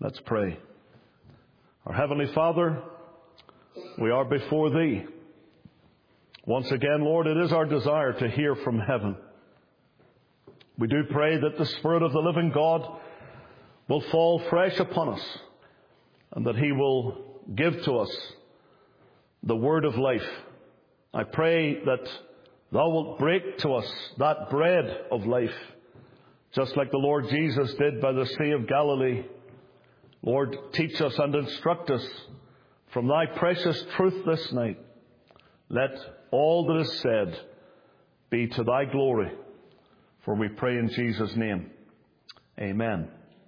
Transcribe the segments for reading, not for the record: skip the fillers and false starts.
Let's pray. Our Heavenly Father, we are before Thee. Once again, Lord, it is our desire to hear from heaven. We do pray that the Spirit of the living God will fall fresh upon us and that He will give to us the word of life. I pray that Thou wilt break to us that bread of life, just like the Lord Jesus did by the Sea of Galilee. Lord, teach us and instruct us from Thy precious truth this night. Let all that is said be to Thy glory, for we pray in Jesus' name. Amen.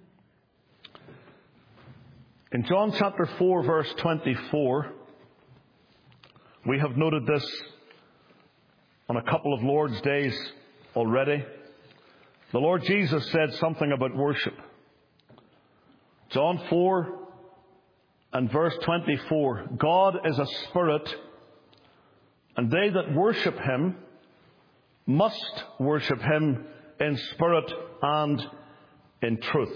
In John chapter 4, verse 24, we have noted this on a couple of Lord's days already. The Lord Jesus said something about worship. John 4 and verse 24, God is a spirit, and they that worship Him must worship Him in spirit and in truth.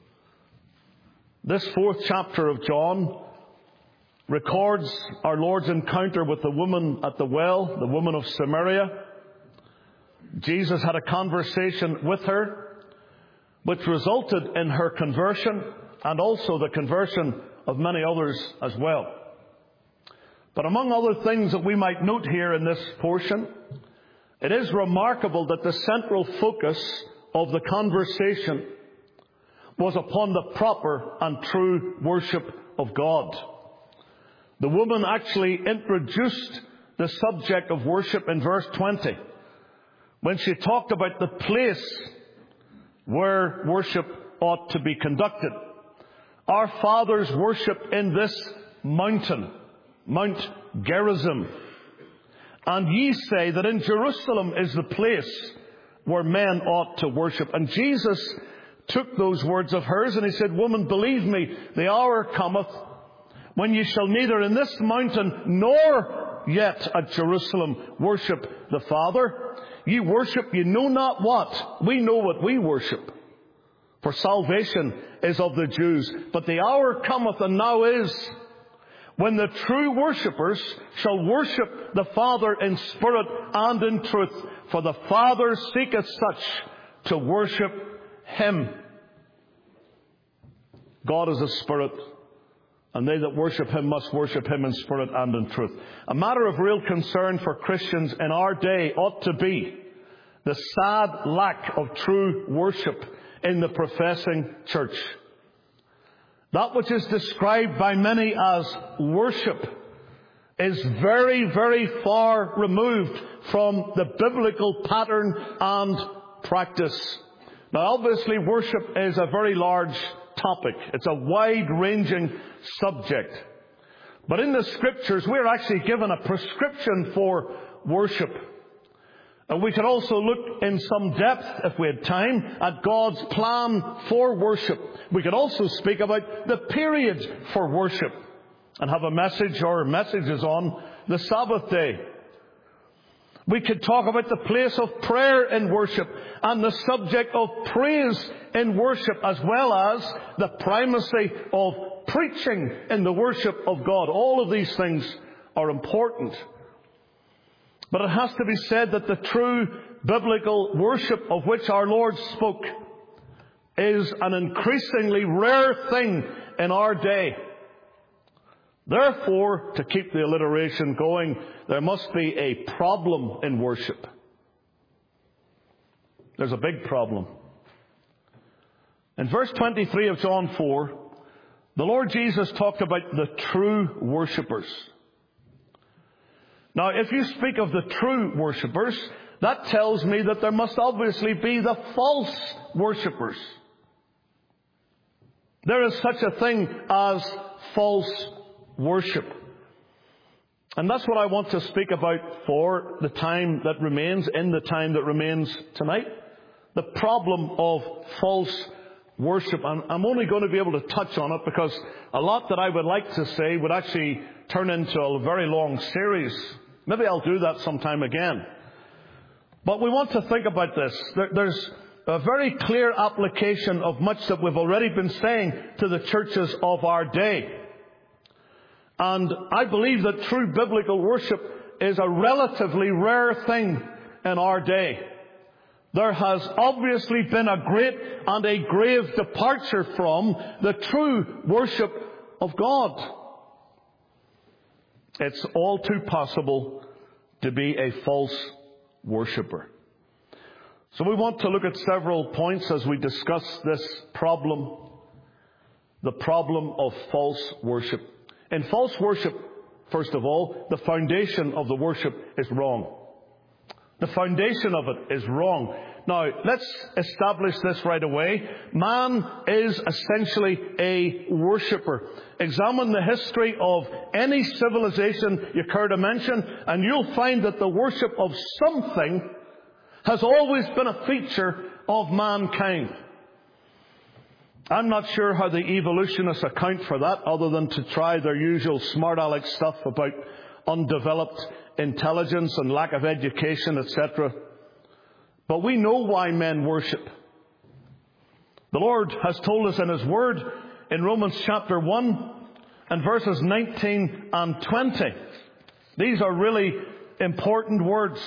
This 4th chapter of John records our Lord's encounter with the woman at the well, the woman of Samaria. Jesus had a conversation with her, which resulted in her conversion and also the conversion of many others as well. But among other things that we might note here in this portion, it is remarkable that the central focus of the conversation was upon the proper and true worship of God. The woman actually introduced the subject of worship in verse 20 when she talked about the place where worship ought to be conducted. Our fathers worshipped in this mountain, Mount Gerizim. And ye say that in Jerusalem is the place where men ought to worship. And Jesus took those words of hers and He said, Woman, believe me, the hour cometh when ye shall neither in this mountain nor yet at Jerusalem worship the Father. Ye worship ye know not what. We know what we worship. For salvation is of the Jews. But the hour cometh, and now is, when the true worshippers shall worship the Father in spirit and in truth. For the Father seeketh such to worship Him. God is a spirit, and they that worship Him must worship Him in spirit and in truth. A matter of real concern for Christians in our day ought to be the sad lack of true worship in the professing church. That which is described by many as worship is very, very far removed from the biblical pattern and practice. Now, obviously, worship is a very large topic. It's a wide-ranging subject. But in the Scriptures, we're actually given a prescription for worship. And we could also look in some depth, if we had time, at God's plan for worship. We could also speak about the period for worship and have a message or messages on the Sabbath day. We could talk about the place of prayer in worship and the subject of praise in worship, as well as the primacy of preaching in the worship of God. All of these things are important. But it has to be said that the true biblical worship of which our Lord spoke is an increasingly rare thing in our day. Therefore, to keep the alliteration going, there must be a problem in worship. There's a big problem. In verse 23 of John 4, the Lord Jesus talked about the true worshippers. Now, if you speak of the true worshippers, that tells me that there must obviously be the false worshippers. There is such a thing as false worship. And that's what I want to speak about for the time that remains, in the time that remains tonight. The problem of false worship. And I'm only going to be able to touch on it because a lot that I would like to say would actually turn into a very long series. Maybe I'll do that sometime again. But we want to think about this. There's A very clear application of much that we've already been saying to the churches of our day. And I believe that true biblical worship is a relatively rare thing in our day. There has obviously been a great and a grave departure from the true worship of God. It's all too possible to be a false worshipper. So we want to look at several points as we discuss this problem, the problem of false worship. In false worship, first of all, the foundation of the worship is wrong. The foundation of it is wrong. Now, let's establish this right away. Man is essentially a worshipper. Examine the history of any civilization you care to mention, and you'll find that the worship of something has always been a feature of mankind. I'm not sure how the evolutionists account for that, other than to try their usual smart aleck stuff about undeveloped intelligence and lack of education, etc. But we know why men worship. The Lord has told us in His Word in Romans chapter 1 and verses 19 and 20. These are really important words.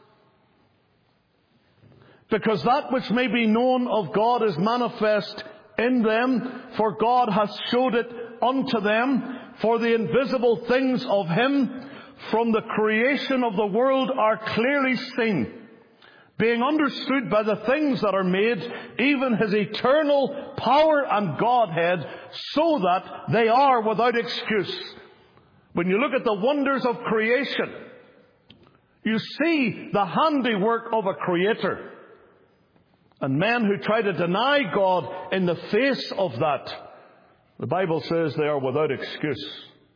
Because that which may be known of God is manifest in them, for God hath showed it unto them. For the invisible things of Him from the creation of the world are clearly seen, being understood by the things that are made, even His eternal power and Godhead, so that they are without excuse. When you look at the wonders of creation, you see the handiwork of a Creator. And men who try to deny God in the face of that, the Bible says they are without excuse.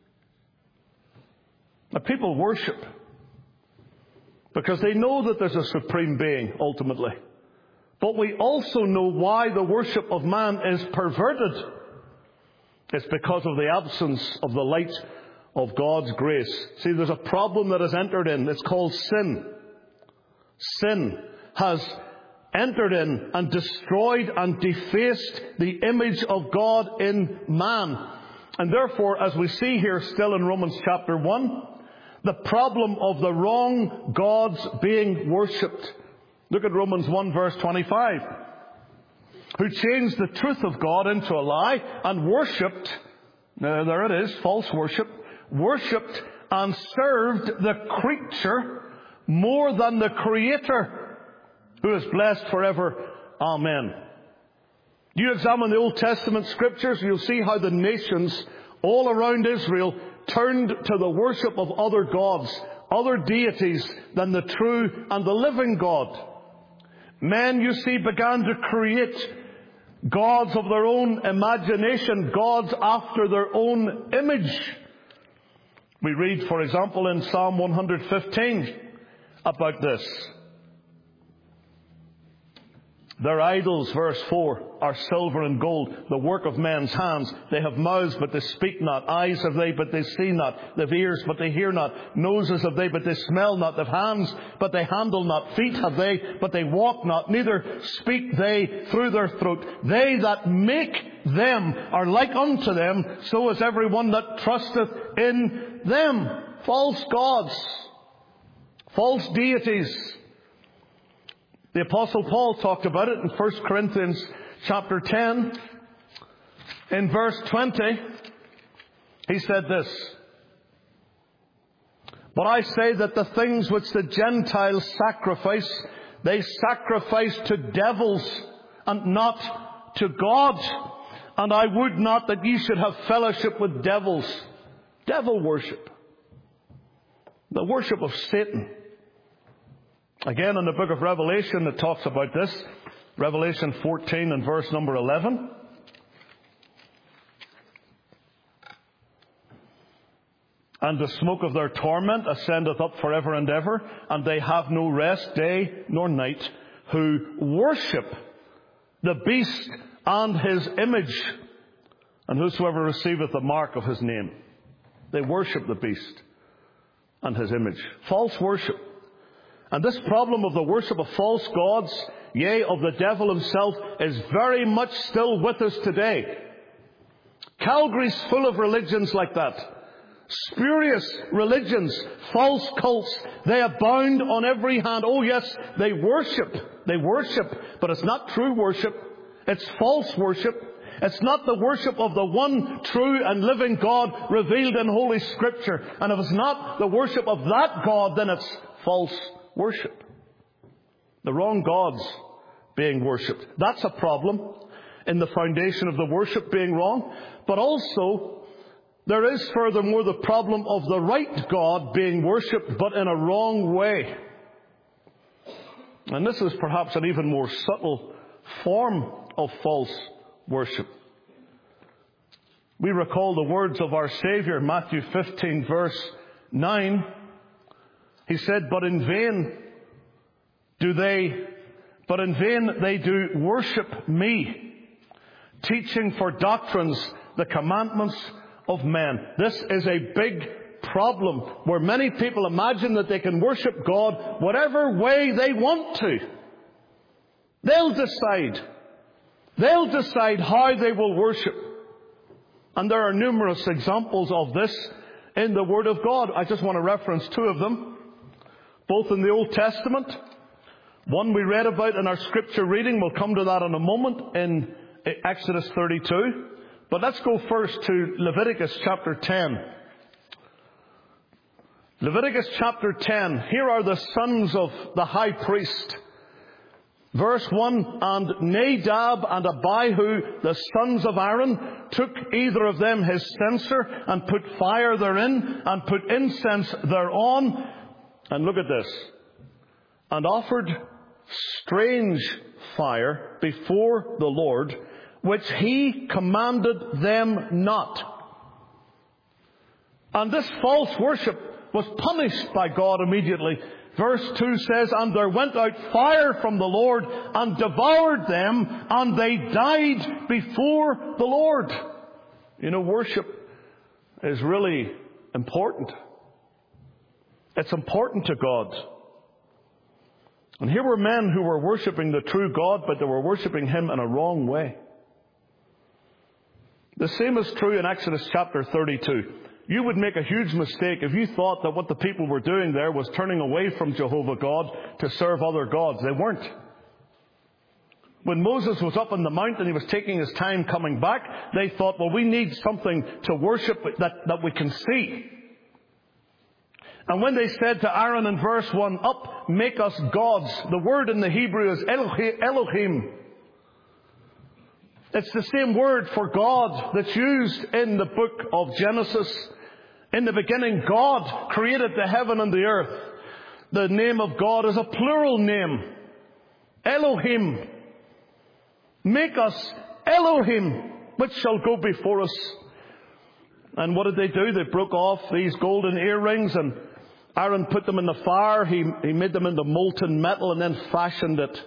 Now, people worship because they know that there's a supreme being, ultimately. But we also know why the worship of man is perverted. It's because of the absence of the light of God's grace. See, there's a problem that has entered in. It's called sin. Sin has entered in and destroyed and defaced the image of God in man. And therefore, as we see here still in Romans chapter 1, the problem of the wrong gods being worshipped. Look at Romans 1 verse 25. Who changed the truth of God into a lie and worshipped, now there it is, false worship, worshipped and served the creature more than the Creator, who is blessed forever. Amen. You examine the Old Testament scriptures, you'll see how the nations all around Israel turned to the worship of other gods, other deities than the true and the living God. Men, you see, began to create gods of their own imagination, gods after their own image. We read, for example, in Psalm 115 about this. Their idols, verse 4, are silver and gold, the work of men's hands. They have mouths, but they speak not. Eyes have they, but they see not. They have ears, but they hear not. Noses have they, but they smell not. They have hands, but they handle not. Feet have they, but they walk not. Neither speak they through their throat. They that make them are like unto them. So is every one that trusteth in them. False gods. False deities. The Apostle Paul talked about it in 1 Corinthians chapter 10. In verse 20, he said this. But I say that the things which the Gentiles sacrifice, they sacrifice to devils and not to God. And I would not that ye should have fellowship with devils. Devil worship. The worship of Satan. Again, in the book of Revelation, it talks about this. Revelation 14 and verse number 11. And the smoke of their torment ascendeth up forever and ever, and they have no rest day nor night, who worship the beast and his image, and whosoever receiveth the mark of his name. They worship the beast and his image. False worship. And this problem of the worship of false gods yea, of the devil himself, is very much still with us today. Calgary's full of religions like that. Spurious religions, false cults, they abound on every hand. Oh yes, they worship, but it's not true worship. It's false worship. It's not the worship of the one true and living God revealed in Holy Scripture. And if it's not the worship of that God, then it's false worship. The wrong gods being worshipped. That's a problem in the foundation of the worship being wrong. But also, there is furthermore the problem of the right God being worshipped, but in a wrong way. And this is perhaps an even more subtle form of false worship. We recall the words of our Savior, Matthew 15, verse 9. He said, But in vain they do worship me, teaching for doctrines the commandments of men. This is a big problem where many people imagine that they can worship God whatever way they want to. They'll decide how they will worship. And there are numerous examples of this in the Word of God. I just want to reference two of them, both in the Old Testament. One we read about in our scripture reading. We'll come to that in a moment in Exodus 32. But let's go first to Leviticus chapter 10. Leviticus chapter 10. Here are the sons of the high priest. Verse 1, And Nadab and Abihu, the sons of Aaron, took either of them his censer, and put fire therein, and put incense thereon. And look at this. And offered strange fire before the Lord, which he commanded them not. And this false worship was punished by God immediately. Verse 2 says, And there went out fire from the Lord, and devoured them, and they died before the Lord. You know, worship is really important. It's important to God. And here were men who were worshipping the true God, but they were worshipping Him in a wrong way. The same is true in Exodus chapter 32. You would make a huge mistake if you thought that what the people were doing there was turning away from Jehovah God to serve other gods. They weren't. When Moses was up on the mount and he was taking his time coming back, they thought, well, we need something to worship that we can see. And when they said to Aaron in verse 1, Up, make us gods, the word in the Hebrew is Elohim. It's the same word for God that's used in the book of Genesis. In the beginning, God created the heaven and the earth. The name of God is a plural name. Elohim. Make us Elohim, which shall go before us. And what did they do? They broke off these golden earrings, and Aaron put them in the fire. He made them into molten metal and then fashioned it.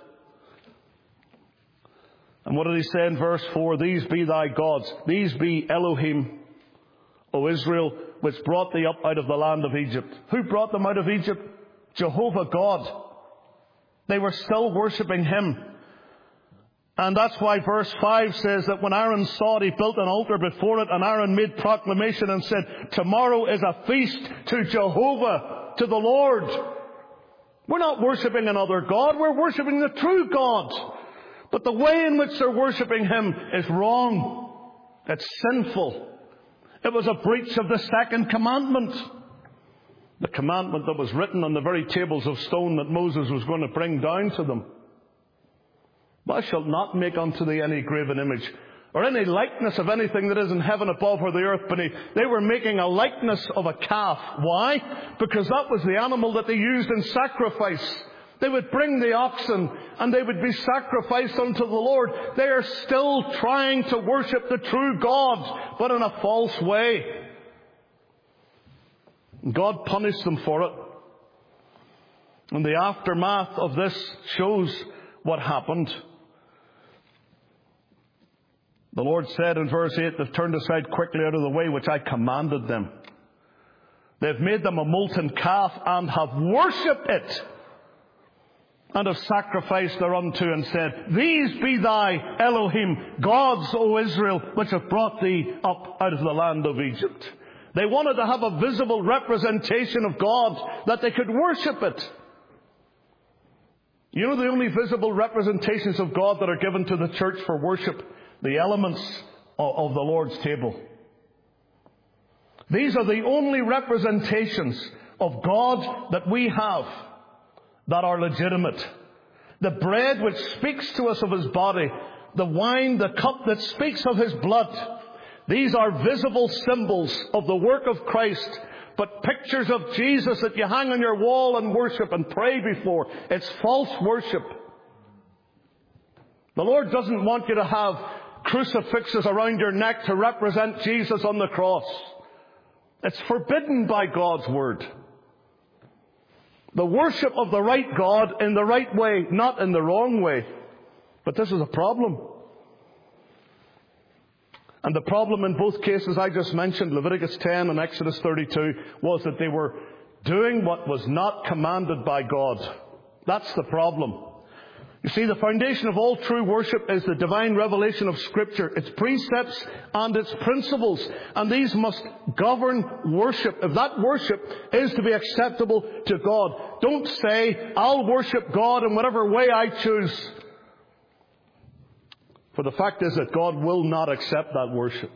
And what did he say in verse 4? These be thy gods. These be Elohim, O Israel, which brought thee up out of the land of Egypt. Who brought them out of Egypt? Jehovah God. They were still worshipping Him. And that's why verse 5 says that when Aaron saw it, he built an altar before it, and Aaron made proclamation and said, Tomorrow is a feast to Jehovah, to the Lord. We're not worshipping another God, we're worshipping the true God. But the way in which they're worshipping Him is wrong. It's sinful. It was a breach of the second commandment. The commandment that was written on the very tables of stone that Moses was going to bring down to them. Thou shalt not make unto thee any graven image, or any likeness of anything that is in heaven above or the earth beneath. They were making a likeness of a calf. Why? Because that was the animal that they used in sacrifice. They would bring the oxen and they would be sacrificed unto the Lord. They are still trying to worship the true God, but in a false way. God punished them for it. And the aftermath of this shows what happened. The Lord said in verse 8, They've turned aside quickly out of the way which I commanded them. They've made them a molten calf and have worshipped it. and have sacrificed thereunto, and said, These be thy Elohim, gods, O Israel, which have brought thee up out of the land of Egypt. They wanted to have a visible representation of God, that they could worship it. You know the only visible representations of God that are given to the church for worship? The elements of the Lord's table. These are the only representations of God that we have that are legitimate. The bread which speaks to us of His body, the wine, the cup that speaks of His blood. These are visible symbols of the work of Christ, but pictures of Jesus that you hang on your wall and worship and pray before. It's false worship. The Lord doesn't want you to have crucifixes around your neck to represent Jesus on the cross. It's forbidden by God's Word. The worship of the right God in the right way, not in the wrong way. But this is a problem. And the problem in both cases I just mentioned, Leviticus 10 and Exodus 32, was that they were doing what was not commanded by God. That's the problem. You see, the foundation of all true worship is the divine revelation of Scripture, its precepts and its principles. And these must govern worship. If that worship is to be acceptable to God, don't say, I'll worship God in whatever way I choose. For the fact is that God will not accept that worship.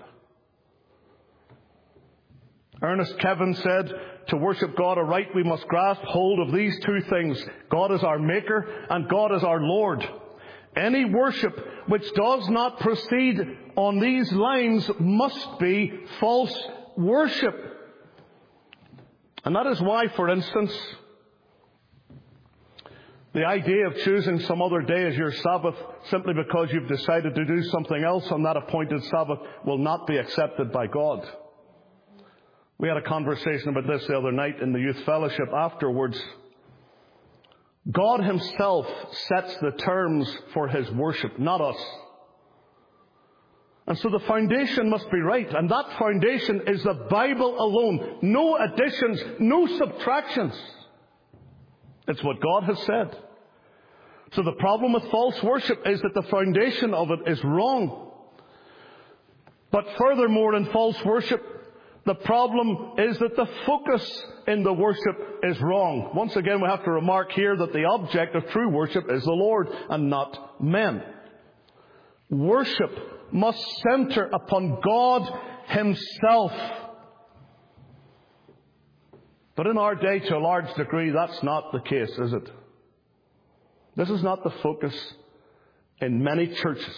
Ernest Kevin said, to worship God aright, we must grasp hold of these two things. God is our Maker and God is our Lord. Any worship which does not proceed on these lines must be false worship. And that is why, for instance, the idea of choosing some other day as your Sabbath simply because you've decided to do something else on that appointed Sabbath will not be accepted by God. We had a conversation about this the other night in the youth fellowship afterwards. God Himself sets the terms for His worship, not us. And so the foundation must be right. And that foundation is the Bible alone. No additions, no subtractions. It's what God has said. So the problem with false worship is that the foundation of it is wrong. But furthermore, in false worship, the problem is that the focus in the worship is wrong. Once again, we have to remark here that the object of true worship is the Lord and not men. Worship must center upon God Himself. But in our day, to a large degree, that's not the case, is it? This is not the focus in many churches.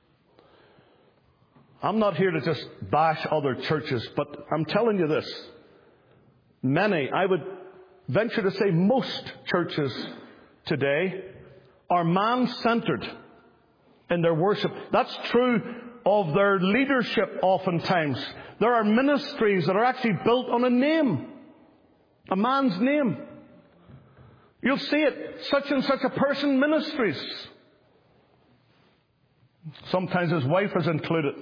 I'm not here to just bash other churches, but I'm telling you this. Many, I would venture to say most churches today are man-centered in their worship. That's true of their leadership oftentimes. There are ministries that are actually built on a name. A man's name. You'll see it. Such and such a person ministries. Sometimes his wife is included.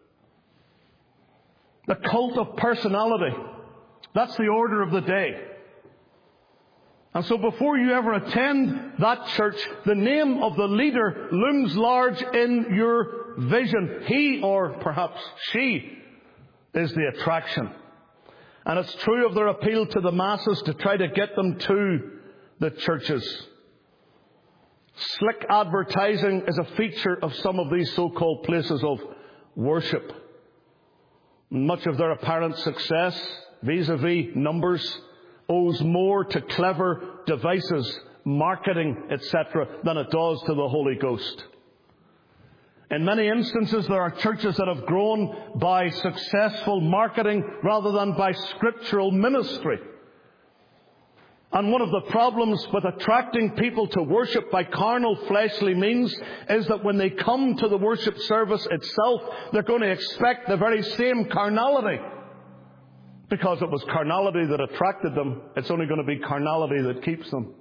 The cult of personality. That's the order of the day. And so before you ever attend that church, the name of the leader looms large in your vision. He, or perhaps she, is the attraction. And it's true of their appeal to the masses to try to get them to the churches. Slick advertising is a feature of some of these so-called places of worship. Much of their apparent success, vis-a-vis numbers, owes more to clever devices, marketing, etc., than it does to the Holy Ghost. In many instances, there are churches that have grown by successful marketing rather than by scriptural ministry. And one of the problems with attracting people to worship by carnal, fleshly means is that when they come to the worship service itself, they're going to expect the very same carnality. Because it was carnality that attracted them, it's only going to be carnality that keeps them.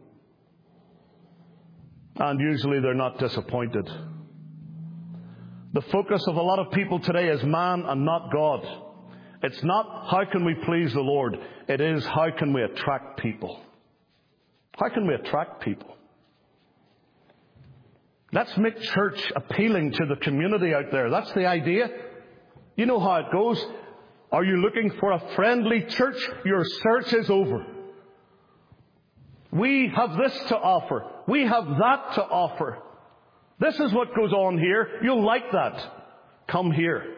And usually they're not disappointed. The focus of a lot of people today is man and not God. It's not how can we please the Lord. It is how can we attract people. How can we attract people? Let's make church appealing to the community out there. That's the idea. You know how it goes. Are you looking for a friendly church? Your search is over. We have this to offer. We have that to offer. This is what goes on here. You'll like that. Come here.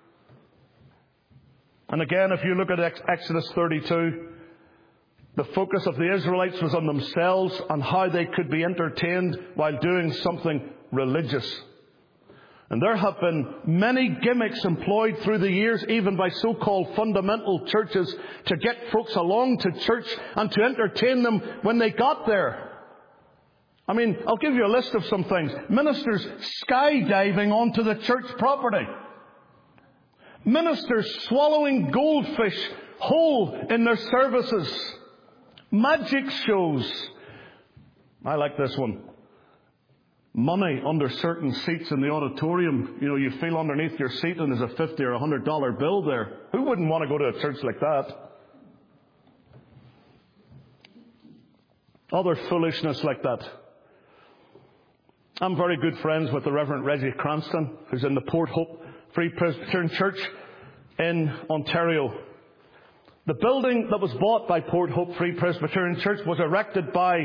And again, if you look at Exodus 32, the focus of the Israelites was on themselves and how they could be entertained while doing something religious. And there have been many gimmicks employed through the years, even by so-called fundamental churches, to get folks along to church and to entertain them when they got there. I mean, I'll give you a list of some things. Ministers skydiving onto the church property. Ministers swallowing goldfish whole in their services. Magic shows. I like this one. Money under certain seats in the auditorium. You know, you feel underneath your seat and there's a $50 or $100 bill there. Who wouldn't want to go to a church like that? Other foolishness like that. I'm very good friends with the Reverend Reggie Cranston, who's in the Port Hope Free Presbyterian Church in Ontario. The building that was bought by Port Hope Free Presbyterian Church was erected by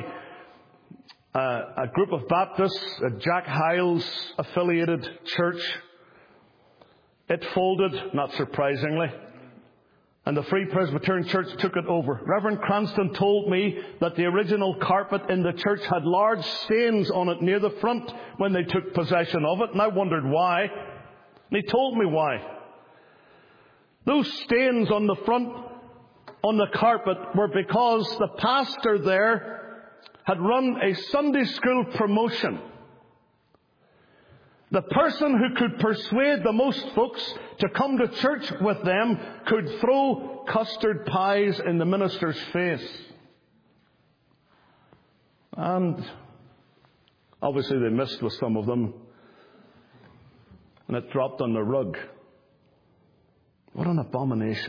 a group of Baptists, a Jack Hyles affiliated church. It folded, not surprisingly, and the Free Presbyterian Church took it over. Reverend Cranston told me that the original carpet in the church had large stains on it near the front when they took possession of it, and I wondered why. And he told me why. Those stains on the front, on the carpet, were because the pastor there had run a Sunday school promotion. The person who could persuade the most folks to come to church with them could throw custard pies in the minister's face. And obviously they missed with some of them, and it dropped on the rug. What an abomination.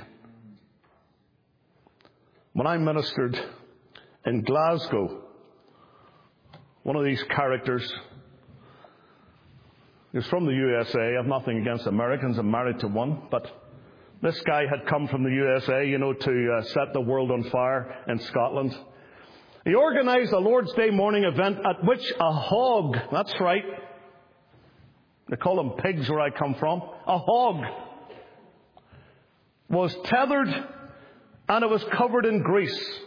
When I ministered in Glasgow, one of these characters, he was from the USA. I have nothing against Americans. I'm married to one. But this guy had come from the USA, to set the world on fire in Scotland. He organized a Lord's Day morning event at which a hog, that's right, they call them pigs where I come from, a hog was tethered and it was covered in grease.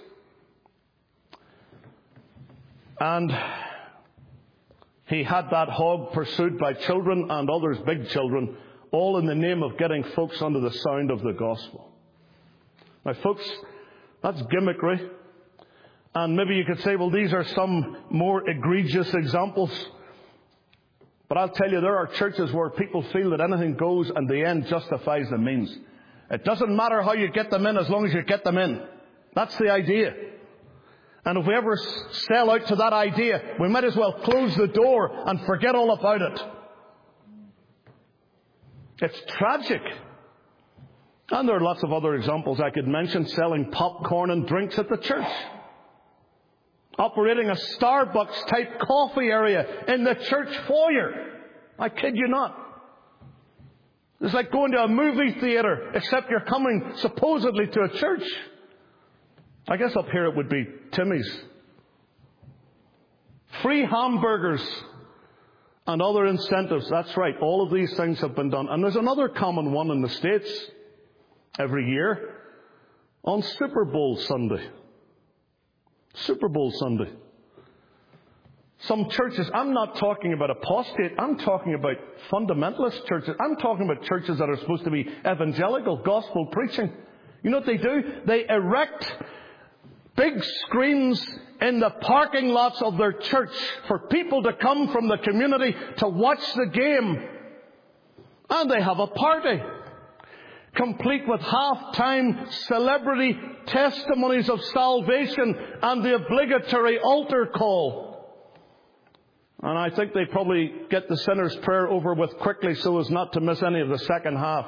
And he had that hog pursued by children and others, big children, all in the name of getting folks under the sound of the gospel. Now, folks, that's gimmickry. And maybe you could say, well, these are some more egregious examples. But I'll tell you, there are churches where people feel that anything goes and the end justifies the means. It doesn't matter how you get them in as long as you get them in. That's the idea. And if we ever sell out to that idea, we might as well close the door and forget all about it. It's tragic. And there are lots of other examples I could mention. Selling popcorn and drinks at the church. Operating a Starbucks-type coffee area in the church foyer. I kid you not. It's like going to a movie theater, except you're coming supposedly to a church. I guess up here it would be Timmy's. Free hamburgers and other incentives. That's right. All of these things have been done. And there's another common one in the States every year on Super Bowl Sunday. Super Bowl Sunday. Some churches, I'm not talking about apostate, I'm talking about fundamentalist churches. I'm talking about churches that are supposed to be evangelical, gospel preaching. You know what they do? They erect big screens in the parking lots of their church for people to come from the community to watch the game. And they have a party, complete with half-time celebrity testimonies of salvation and the obligatory altar call. And I think they probably get the sinner's prayer over with quickly so as not to miss any of the second half.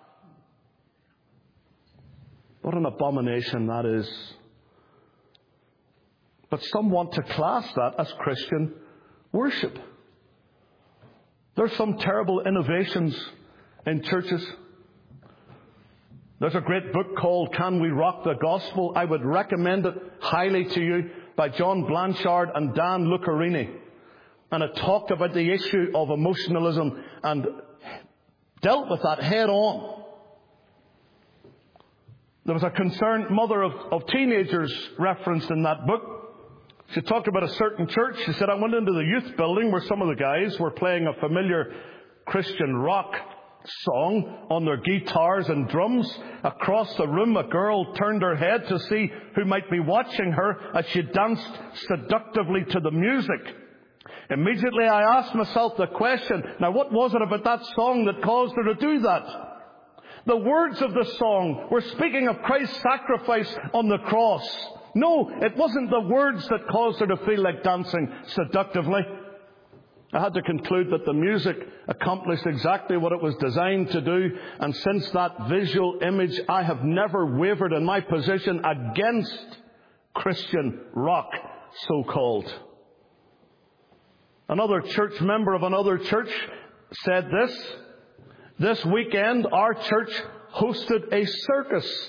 What an abomination that is. But some want to class that as Christian worship. There's some terrible innovations in churches. There's a great book called Can We Rock the Gospel? I would recommend it highly to you, by John Blanchard and Dan Lucarini. And it talked about the issue of emotionalism and dealt with that head on. There was a concerned mother of teenagers referenced in that book. She talked about a certain church. She said, I went into the youth building where some of the guys were playing a familiar Christian rock song on their guitars and drums. Across the room, a girl turned her head to see who might be watching her as she danced seductively to the music. Immediately I asked myself the question, now what was it about that song that caused her to do that? The words of the song were speaking of Christ's sacrifice on the cross. No, it wasn't the words that caused her to feel like dancing seductively. I had to conclude that the music accomplished exactly what it was designed to do, and since that visual image, I have never wavered in my position against Christian rock, so-called. Another church member of another church said this weekend our church hosted a circus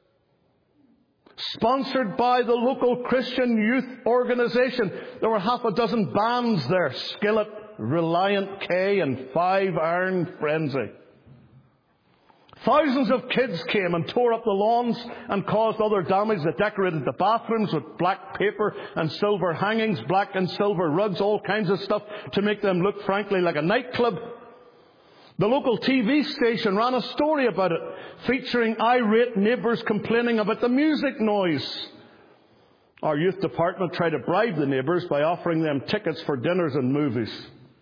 sponsored by the local Christian youth organization. There were half a dozen bands there: Skillet, Reliant K, and 5 Iron Frenzy. Thousands of kids came and tore up the lawns and caused other damage. They decorated the bathrooms with black paper and silver hangings, black and silver rugs, all kinds of stuff to make them look, frankly, like a nightclub. The local TV station ran a story about it, featuring irate neighbours complaining about the music noise. Our youth department tried to bribe the neighbours by offering them tickets for dinners and movies.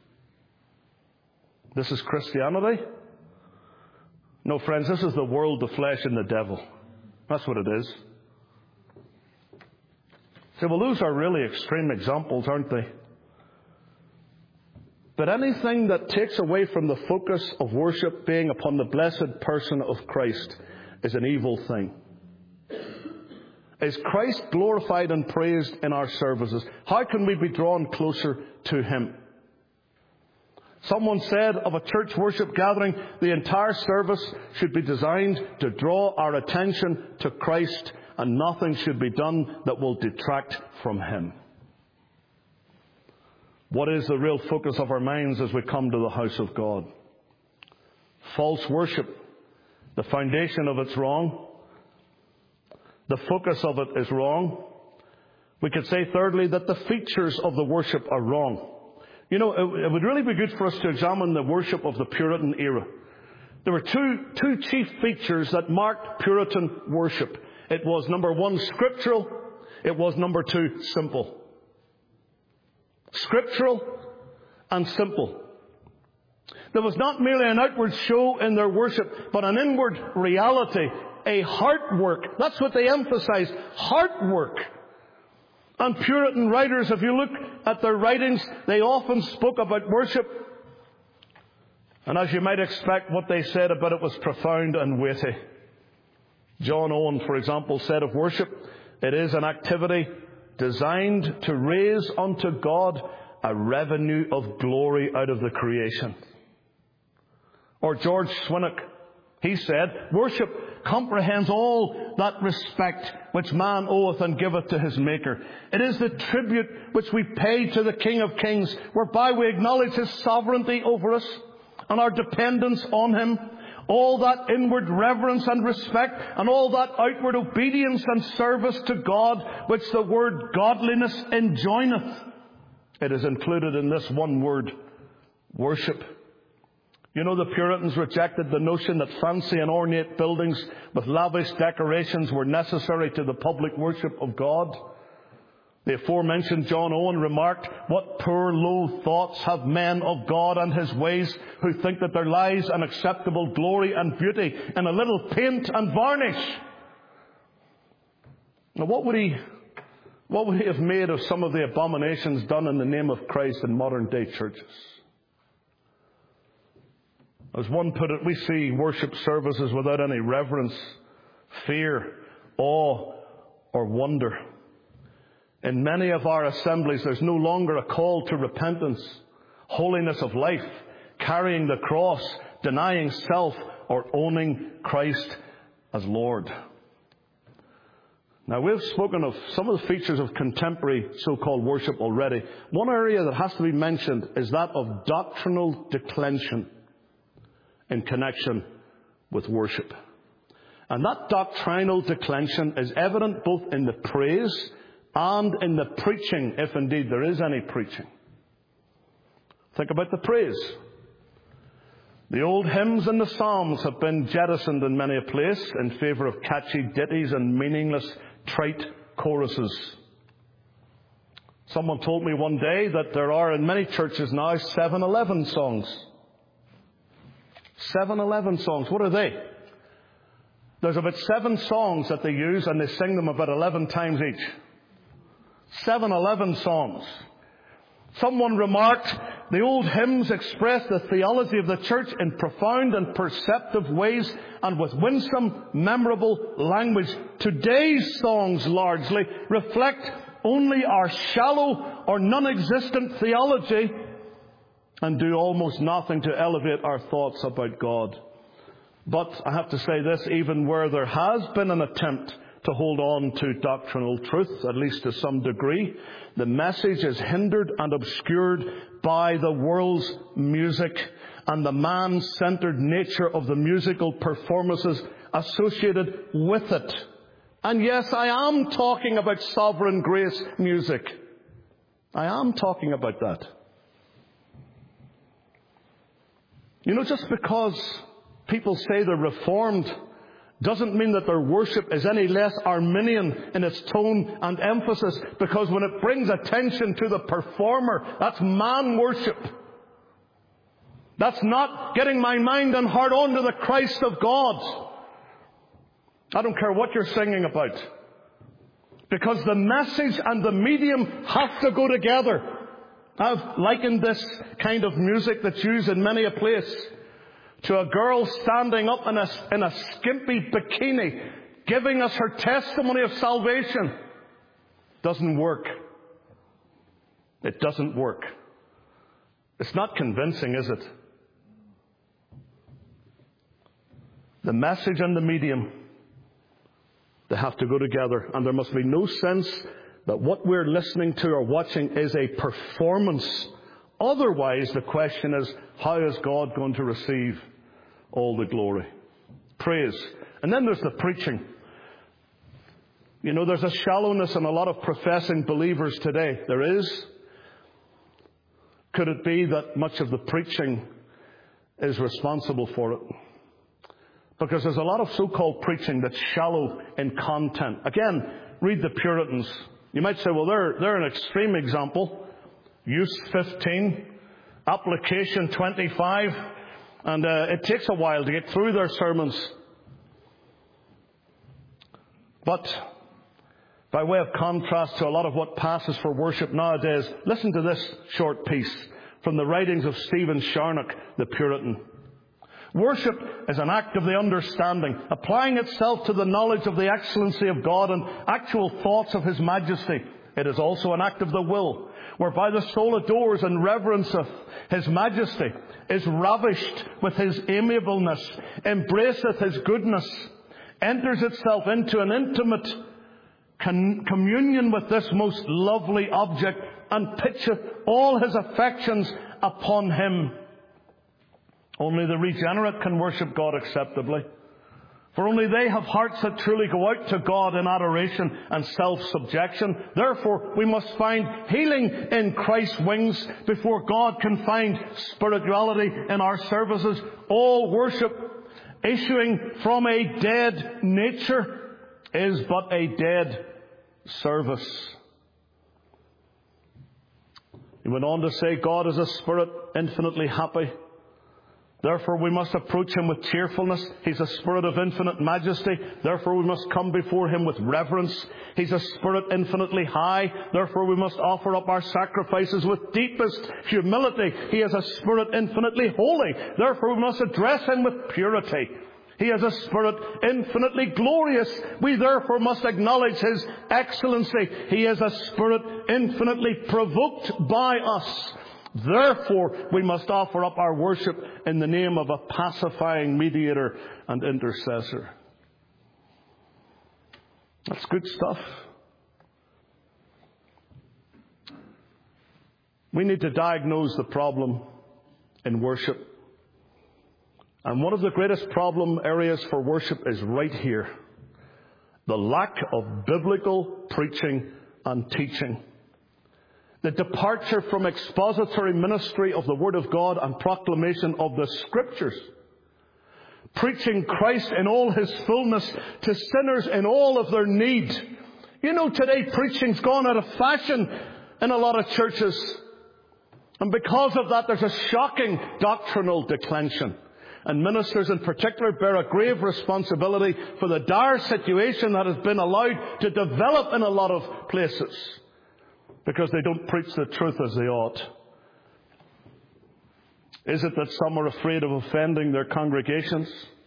This is Christianity? No, friends, this is the world, the flesh, and the devil. That's what it is. So, well, those are really extreme examples, aren't they? But anything that takes away from the focus of worship being upon the blessed person of Christ is an evil thing. Is Christ glorified and praised in our services? How can we be drawn closer to Him? Someone said of a church worship gathering, the entire service should be designed to draw our attention to Christ, and nothing should be done that will detract from Him. What is the real focus of our minds as we come to the house of God? False worship. The foundation of it's wrong. The focus of it is wrong. We could say, thirdly, that the features of the worship are wrong. You know, it would really be good for us to examine the worship of the Puritan era. There were two chief features that marked Puritan worship. It was, number one, scriptural. It was, number two, simple. Scriptural and simple. There was not merely an outward show in their worship, but an inward reality, a heart work. That's what they emphasized, heart work. And Puritan writers, if you look at their writings, they often spoke about worship. And as you might expect, what they said about it was profound and weighty. John Owen, for example, said of worship, it is an activity designed to raise unto God a revenue of glory out of the creation. Or George Swinnock, he said, worship comprehends all that respect which man oweth and giveth to his Maker. It is the tribute which we pay to the King of Kings, whereby we acknowledge His sovereignty over us and our dependence on Him. All that inward reverence and respect, and all that outward obedience and service to God, which the word godliness enjoineth. It is included in this one word, worship. You know, the Puritans rejected the notion that fancy and ornate buildings with lavish decorations were necessary to the public worship of God. The aforementioned John Owen remarked, what poor low thoughts have men of God and His ways, who think that there lies an acceptable glory and beauty in a little paint and varnish. Now what would he have made of some of the abominations done in the name of Christ in modern day churches? As one put it, we see worship services without any reverence, fear, awe, or wonder. In many of our assemblies, there's no longer a call to repentance, holiness of life, carrying the cross, denying self, or owning Christ as Lord. Now, we've spoken of some of the features of contemporary so-called worship already. One area that has to be mentioned is that of doctrinal declension in connection with worship. And that doctrinal declension is evident both in the praise and in the preaching, if indeed there is any preaching. Think about the praise. The old hymns and the psalms have been jettisoned in many a place in favour of catchy ditties and meaningless, trite choruses. Someone told me one day that there are in many churches now 7-Eleven songs. 7-Eleven songs. What are they? There's about 7 songs that they use, and they sing them about 11 times each. 7-Eleven songs. Someone remarked, the old hymns express the theology of the church in profound and perceptive ways and with winsome, memorable language. Today's songs largely reflect only our shallow or non-existent theology and do almost nothing to elevate our thoughts about God. But I have to say this, even where there has been an attempt to hold on to doctrinal truth, at least to some degree, the message is hindered and obscured by the world's music and the man-centered nature of the musical performances associated with it. And yes, I am talking about sovereign grace music. I am talking about that. You know, just because people say they're Reformed doesn't mean that their worship is any less Arminian in its tone and emphasis, because when it brings attention to the performer, that's man worship. That's not getting my mind and heart onto the Christ of God. I don't care what you're singing about, because the message and the medium have to go together. I've likened this kind of music that's used in many a place to a girl standing up in a skimpy bikini, giving us her testimony of salvation. Doesn't work. It doesn't work. It's not convincing, is it? The message and the medium, they have to go together. And there must be no sense that what we're listening to or watching is a performance. Otherwise, the question is, how is God going to receive all the glory? Praise. And then there's the preaching. You know, there's a shallowness in a lot of professing believers today. There is. Could it be that much of the preaching is responsible for it? Because there's a lot of so-called preaching that's shallow in content. Again, read the Puritans. You might say, well, they're an extreme example. Use 15, application 25, and it takes a while to get through their sermons. But by way of contrast to a lot of what passes for worship nowadays, listen to this short piece from the writings of Stephen Charnock, the Puritan. Worship is an act of the understanding, applying itself to the knowledge of the excellency of God and actual thoughts of His majesty. It is also an act of the will, whereby the soul adores and reverenceth His majesty, is ravished with His amiableness, embraceth His goodness, enters itself into an intimate communion with this most lovely object, and pitcheth all his affections upon Him. Only the regenerate can worship God acceptably. For only they have hearts that truly go out to God in adoration and self-subjection. Therefore, we must find healing in Christ's wings before God can find spirituality in our services. All worship issuing from a dead nature is but a dead service. He went on to say, God is a spirit infinitely happy. Therefore we must approach Him with cheerfulness. He's a spirit of infinite majesty. Therefore we must come before Him with reverence. He's a spirit infinitely high. Therefore we must offer up our sacrifices with deepest humility. He is a spirit infinitely holy. Therefore we must address Him with purity. He is a spirit infinitely glorious. We therefore must acknowledge His excellency. He is a spirit infinitely provoked by us. Therefore, we must offer up our worship in the name of a pacifying mediator and intercessor. That's good stuff. We need to diagnose the problem in worship. And one of the greatest problem areas for worship is right here. The lack of biblical preaching and teaching. The departure from expository ministry of the Word of God and proclamation of the Scriptures. Preaching Christ in all His fullness to sinners in all of their need. You know, today preaching's gone out of fashion in a lot of churches. And because of that, there's a shocking doctrinal declension. And ministers in particular bear a grave responsibility for the dire situation that has been allowed to develop in a lot of places. Because they don't preach the truth as they ought. Is it that some are afraid of offending their congregations?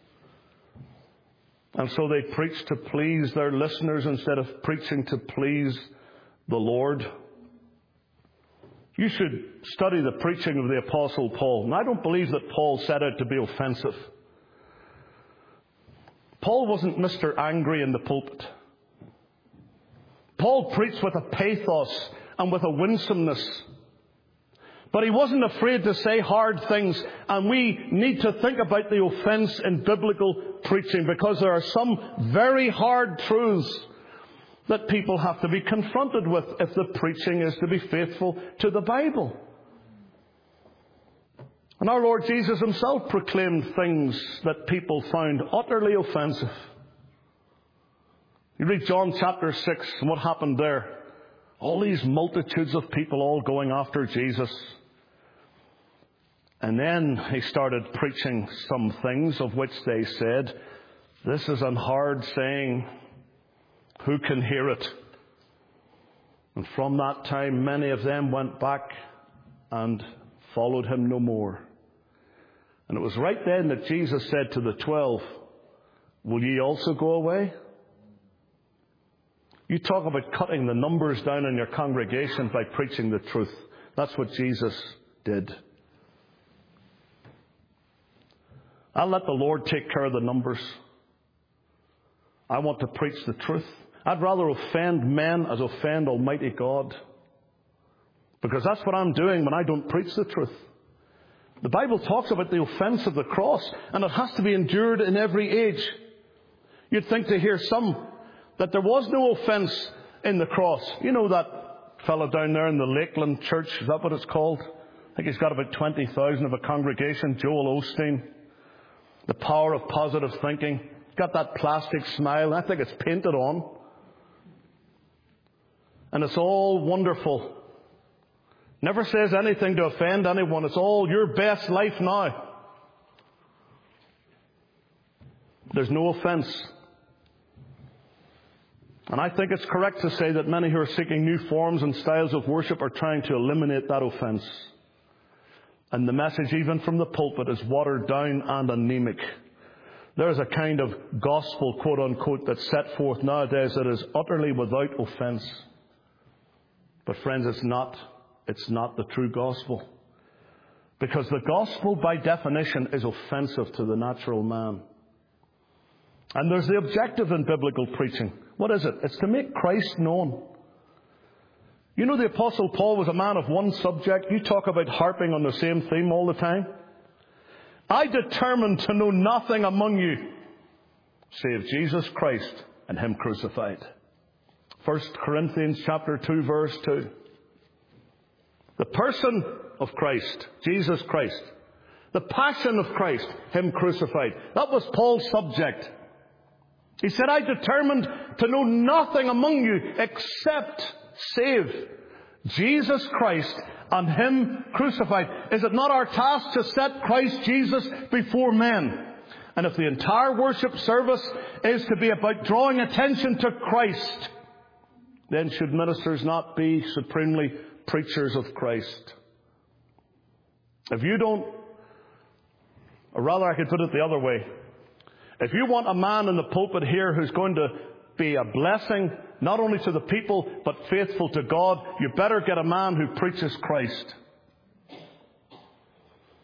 And so they preach to please their listeners instead of preaching to please the Lord? You should study the preaching of the Apostle Paul. And I don't believe that Paul set out to be offensive. Paul wasn't Mr. Angry in the pulpit. Paul preached with a pathos and with a winsomeness. But he wasn't afraid to say hard things. And we need to think about the offense in biblical preaching, because there are some very hard truths that people have to be confronted with if the preaching is to be faithful to the Bible. And our Lord Jesus Himself proclaimed things that people found utterly offensive. You read John chapter 6 and what happened there. All these multitudes of people all going after Jesus. And then He started preaching some things of which they said, "This is an hard saying. Who can hear it?" And from that time, many of them went back and followed Him no more. And it was right then that Jesus said to the 12, "Will ye also go away?" You talk about cutting the numbers down in your congregation by preaching the truth. That's what Jesus did. I'll let the Lord take care of the numbers. I want to preach the truth. I'd rather offend men as offend Almighty God. Because that's what I'm doing when I don't preach the truth. The Bible talks about the offense of the cross, and it has to be endured in every age. You'd think to hear some that there was no offense in the cross. You know that fellow down there in the Lakeland Church, is that what it's called? I think he's got about 20,000 of a congregation, Joel Osteen. The power of positive thinking. He's got that plastic smile. I think it's painted on. And it's all wonderful. Never says anything to offend anyone. It's all your best life now. There's no offense. And I think it's correct to say that many who are seeking new forms and styles of worship are trying to eliminate that offense. And the message, even from the pulpit, is watered down and anemic. There's a kind of gospel, quote unquote, that's set forth nowadays that is utterly without offense. But friends, it's not the true gospel. Because the gospel, by definition, is offensive to the natural man. And there's the objective in biblical preaching. What is it? It's to make Christ known. You know, the Apostle Paul was a man of one subject. You talk about harping on the same theme all the time. I determined to know nothing among you save Jesus Christ and Him crucified. 1 Corinthians chapter 2, verse 2. The person of Christ, Jesus Christ. The passion of Christ, Him crucified. That was Paul's subject. He said, I determined to know nothing among you except save Jesus Christ and Him crucified. Is it not our task to set Christ Jesus before men? And if the entire worship service is to be about drawing attention to Christ, then should ministers not be supremely preachers of Christ? If you don't, or rather I could put it the other way, if you want a man in the pulpit here who's going to be a blessing, not only to the people, but faithful to God, you better get a man who preaches Christ.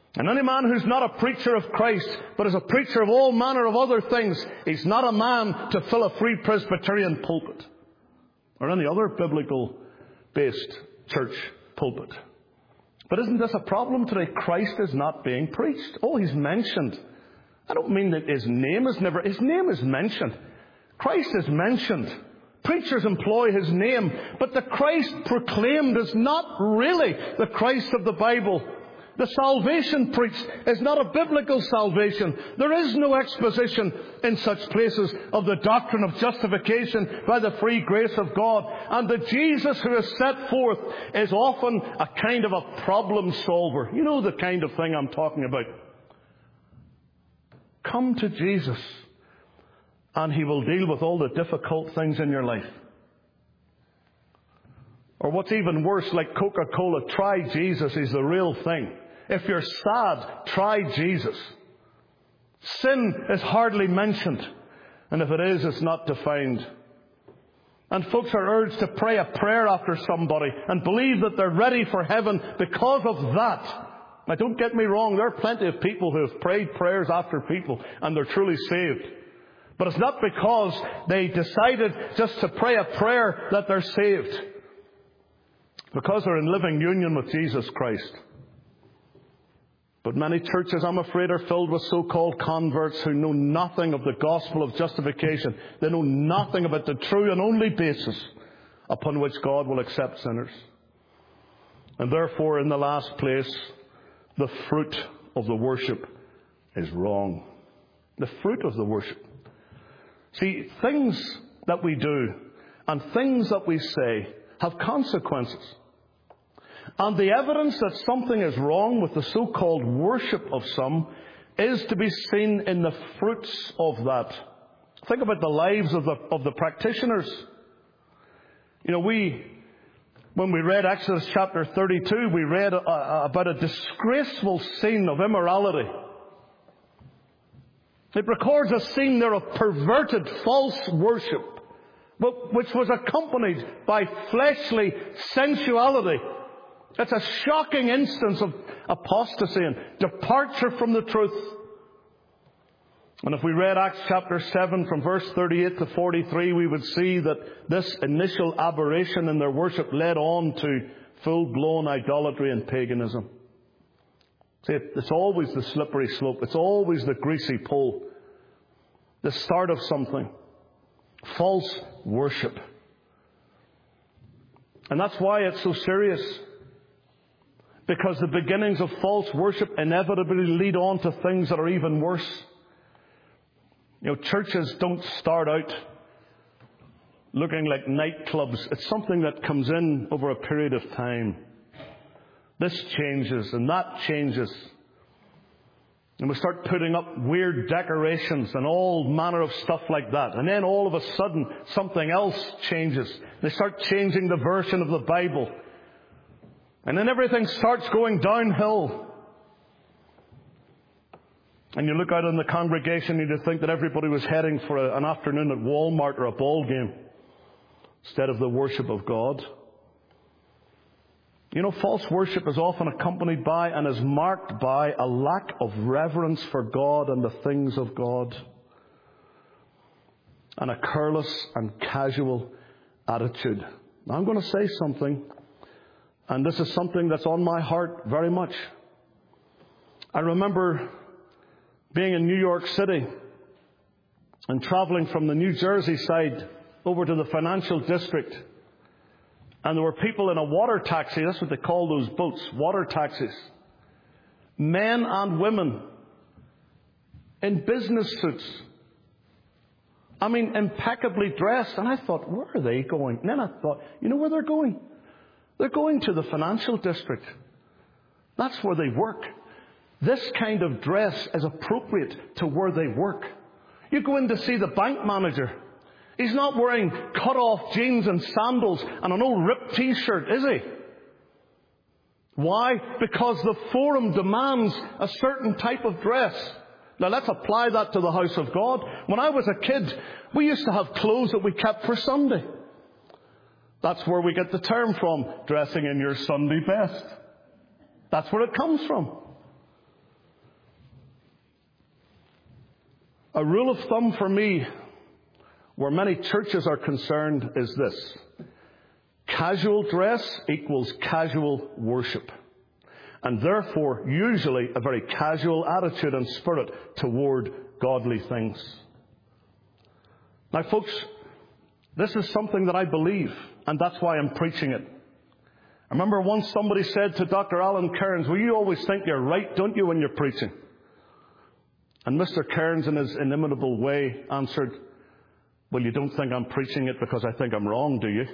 And any man who's not a preacher of Christ, but is a preacher of all manner of other things, he's not a man to fill a Free Presbyterian pulpit or any other biblical-based church pulpit. But isn't this a problem today? Christ is not being preached. Oh, he's mentioned. I don't mean that his name is mentioned. Christ is mentioned. Preachers employ his name. But the Christ proclaimed is not really the Christ of the Bible. The salvation preached is not a biblical salvation. There is no exposition in such places of the doctrine of justification by the free grace of God. And the Jesus who is set forth is often a kind of a problem solver. You know the kind of thing I'm talking about. Come to Jesus and he will deal with all the difficult things in your life. Or what's even worse, like Coca-Cola, try Jesus, he's the real thing. If you're sad, try Jesus. Sin is hardly mentioned. And if it is, it's not defined. And folks are urged to pray a prayer after somebody and believe that they're ready for heaven because of that. Now don't get me wrong, there are plenty of people who have prayed prayers after people and they're truly saved. But it's not because they decided just to pray a prayer that they're saved. Because they're in living union with Jesus Christ. But many churches, I'm afraid, are filled with so-called converts who know nothing of the gospel of justification. They know nothing about the true and only basis upon which God will accept sinners. And therefore, in the last place, the fruit of the worship is wrong. The fruit of the worship. See, things that we do and things that we say have consequences. And the evidence that something is wrong with the so-called worship of some is to be seen in the fruits of that. Think about the lives of the practitioners. You know, when we read Exodus chapter 32, we read about a disgraceful scene of immorality. It records a scene there of perverted false worship, which was accompanied by fleshly sensuality. It's a shocking instance of apostasy and departure from the truth. And if we read Acts chapter 7 from verse 38 to 43, we would see that this initial aberration in their worship led on to full-blown idolatry and paganism. See, it's always the slippery slope. It's always the greasy pole. The start of something. False worship. And that's why it's so serious. Because the beginnings of false worship inevitably lead on to things that are even worse. You know, churches don't start out looking like nightclubs. It's something that comes in over a period of time. This changes and that changes. And we start putting up weird decorations and all manner of stuff like that. And then all of a sudden, something else changes. They start changing the version of the Bible. And then everything starts going downhill. And you look out in the congregation and you think that everybody was heading for an afternoon at Walmart or a ball game instead of the worship of God. You know, false worship is often accompanied by and is marked by a lack of reverence for God and the things of God. And a careless and casual attitude. Now, I'm going to say something. And this is something that's on my heart very much. I remember being in New York City and traveling from the New Jersey side over to the financial district. And there were people in a water taxi. That's what they call those boats, water taxis. Men and women in business suits. I mean, impeccably dressed. And I thought, where are they going? And then I thought, you know where they're going? They're going to the financial district. That's where they work. This kind of dress is appropriate to where they work. You go in to see the bank manager. He's not wearing cut-off jeans and sandals and an old ripped T-shirt, is he? Why? Because the forum demands a certain type of dress. Now let's apply that to the house of God. When I was a kid, we used to have clothes that we kept for Sunday. That's where we get the term from, dressing in your Sunday best. That's where it comes from. A rule of thumb for me, where many churches are concerned, is this: casual dress equals casual worship, and therefore usually a very casual attitude and spirit toward godly things. Now, folks, this is something that I believe, and that's why I'm preaching it. I remember once somebody said to Dr. Alan Cairns, "Well, you always think you're right, don't you, when you're preaching?" And Mr. Cairns, in his inimitable way, answered, "Well, you don't think I'm preaching it because I think I'm wrong, do you?"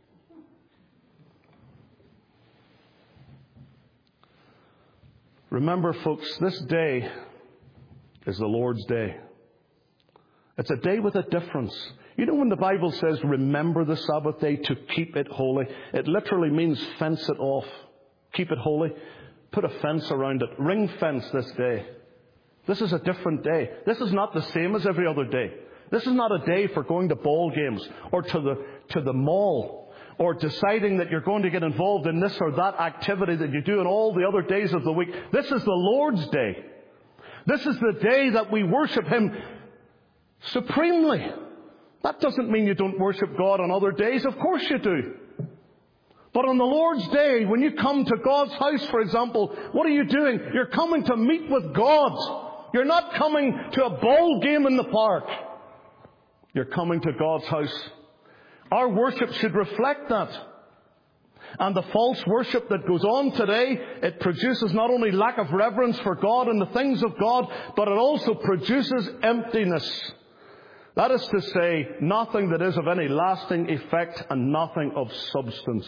Remember, folks, this day is the Lord's day. It's a day with a difference. You know, when the Bible says, remember the Sabbath day to keep it holy, it literally means fence it off. Keep it holy. Put a fence around it. Ring fence this day. This is a different day. This is not the same as every other day. This is not a day for going to ball games or to the mall or deciding that you're going to get involved in this or that activity that you do on all the other days of the week. This is the Lord's day. This is the day that we worship Him supremely. That doesn't mean you don't worship God on other days. Of course you do. But on the Lord's day, when you come to God's house, for example, what are you doing? You're coming to meet with God. You're not coming to a ball game in the park. You're coming to God's house. Our worship should reflect that. And the false worship that goes on today, it produces not only lack of reverence for God and the things of God, but it also produces emptiness. That is to say, nothing that is of any lasting effect and nothing of substance.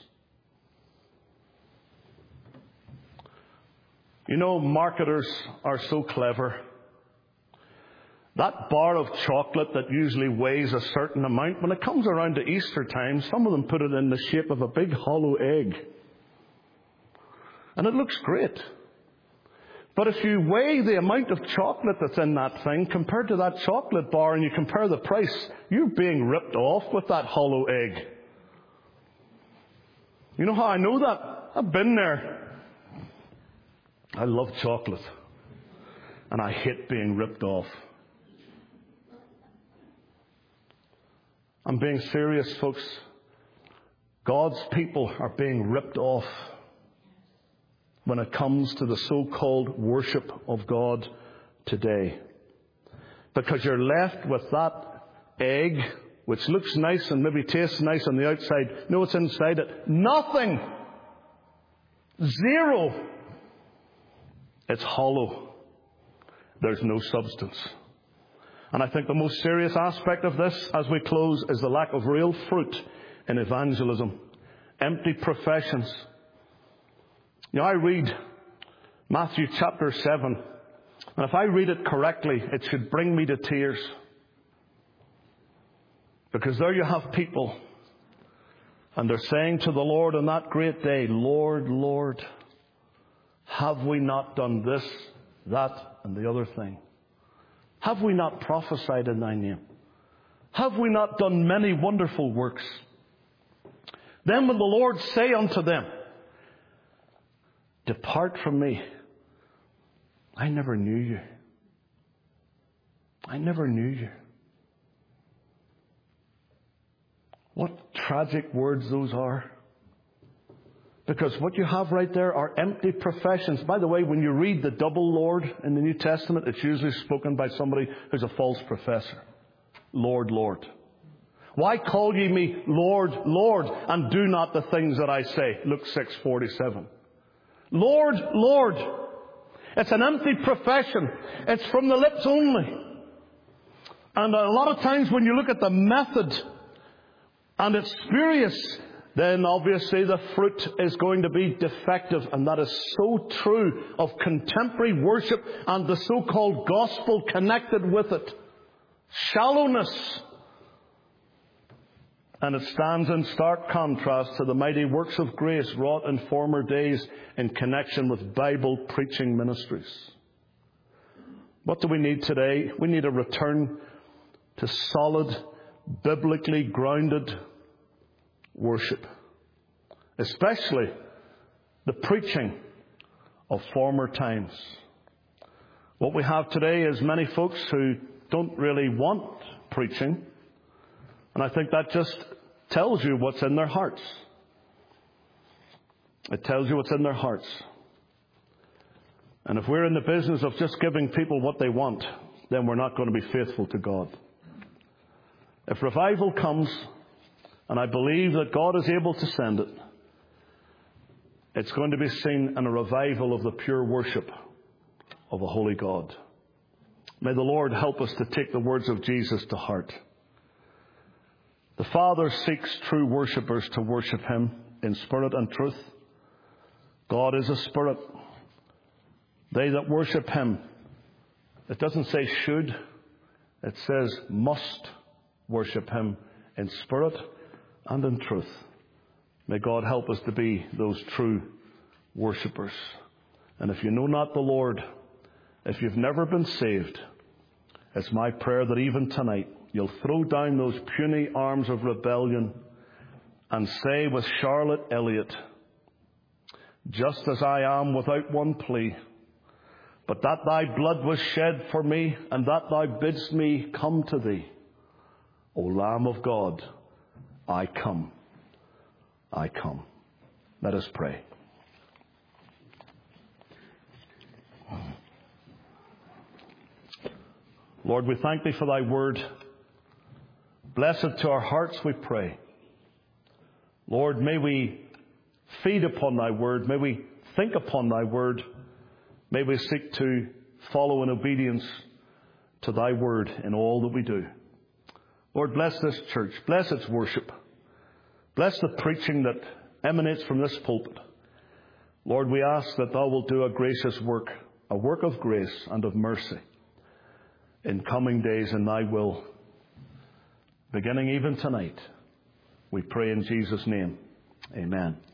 You know, marketers are so clever. That bar of chocolate that usually weighs a certain amount, when it comes around to Easter time, some of them put it in the shape of a big hollow egg. And it looks great. But if you weigh the amount of chocolate that's in that thing compared to that chocolate bar and you compare the price, you're being ripped off with that hollow egg. You know how I know that? I've been there. I love chocolate. And I hate being ripped off. I'm being serious, folks. God's people are being ripped off when it comes to the so-called worship of God today. Because you're left with that egg, which looks nice and maybe tastes nice on the outside. No, what's inside it? Nothing. Zero. It's hollow. There's no substance. And I think the most serious aspect of this, as we close, is the lack of real fruit in evangelism. Empty professions. You know, I read Matthew chapter 7, and if I read it correctly, it should bring me to tears. Because there you have people, and they're saying to the Lord on that great day, Lord, Lord, have we not done this, that, and the other thing? Have we not prophesied in thy name? Have we not done many wonderful works? Then will the Lord say unto them, depart from me. I never knew you. I never knew you. What tragic words those are. Because what you have right there are empty professions. By the way, when you read the double Lord in the New Testament, it's usually spoken by somebody who's a false professor. Lord, Lord. Why call ye me Lord, Lord, and do not the things that I say? Luke 6:47. Lord, Lord. It's an empty profession. It's from the lips only. And a lot of times when you look at the method and it's spurious, then obviously the fruit is going to be defective. And that is so true of contemporary worship and the so-called gospel connected with it. Shallowness. And it stands in stark contrast to the mighty works of grace wrought in former days in connection with Bible preaching ministries. What do we need today? We need a return to solid, biblically grounded worship. Especially the preaching of former times. What we have today is many folks who don't really want preaching. And I think that just tells you what's in their hearts. It tells you what's in their hearts. And if we're in the business of just giving people what they want, then we're not going to be faithful to God. If revival comes, and I believe that God is able to send it, it's going to be seen in a revival of the pure worship of a holy God. May the Lord help us to take the words of Jesus to heart. The Father seeks true worshippers to worship Him in spirit and truth. God is a spirit. They that worship Him, it doesn't say should, it says must worship Him in spirit and in truth. May God help us to be those true worshippers. And if you know not the Lord, if you've never been saved, it's my prayer that even tonight you'll throw down those puny arms of rebellion and say with Charlotte Elliott, just as I am without one plea, but that thy blood was shed for me, and that thou bidst me come to thee. O Lamb of God, I come. I come. Let us pray. Lord, we thank Thee for Thy word. Bless it to our hearts, we pray. Lord, may we feed upon Thy word. May we think upon Thy word. May we seek to follow in obedience to Thy word in all that we do. Lord, bless this church. Bless its worship. Bless the preaching that emanates from this pulpit. Lord, we ask that Thou wilt do a gracious work, a work of grace and of mercy in coming days in Thy will, beginning even tonight. We pray in Jesus' name. Amen.